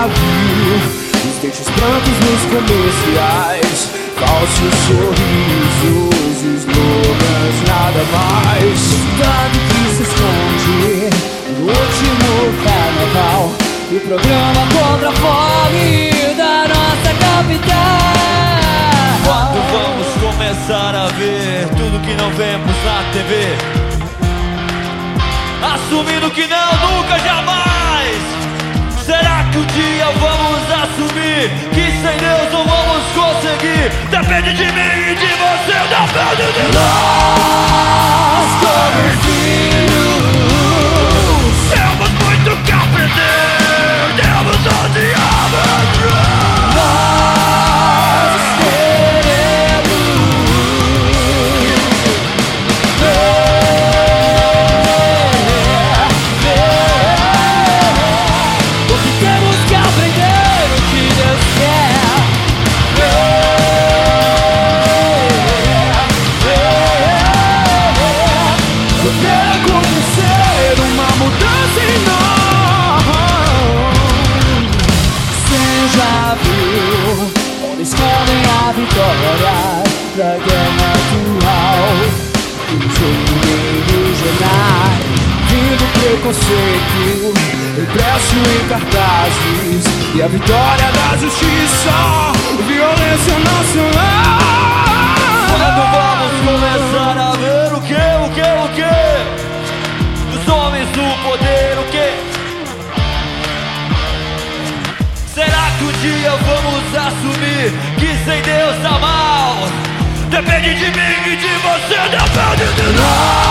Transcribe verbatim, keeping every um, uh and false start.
já viu os dentes brancos nos comerciais, falsos sorrisos, slogans, nada mais. Tanto que se esconde no último carnaval, o programa contra a fome da nossa capital. Quando vamos começar a ver tudo que não vemos na T V, assumindo que não, nunca, jamais. Será que um dia vamos assumir que sem Deus não vamos conseguir? Depende de mim e de você, depende de nós. Como filhos, temos muito que aprender, temos odiar. nós queremos temos que aprender o que Deus quer. Vai acontecer uma mudança em nós. Você já viu onde escondem a vitória da guerra atual? O jogo dos jornais, vindo preconceito impresso em cartazes, e a vitória da justiça, violência nacional. Quando vamos começar a ver o que, o que, o que? Dos homens do poder, o que? Será que um dia vamos assumir que sem Deus tá mal? Depende de mim e de você, depende de nós.